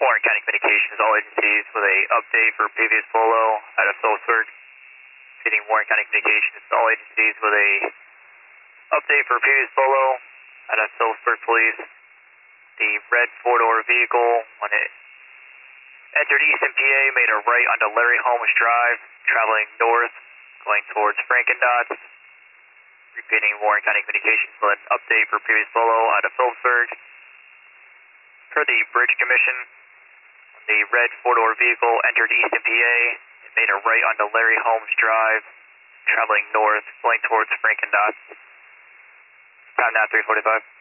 Warren County Communications, all agencies with a update for previous polo out of Phillipsburg. Repeating Warren County Communications, all agencies with a update for previous polo out of Phillipsburg Police. The red four-door vehicle, when it entered Easton, PA, made a right onto Larry Holmes Drive, traveling north, going towards Frankendots. Repeating Warren County Communications with an update for previous polo out of Phillipsburg. Per the Bridge Commission, the red four-door vehicle entered Easton, PA. It made a right onto Larry Holmes Drive, traveling north, going towards Frankendots. Time now 3:45.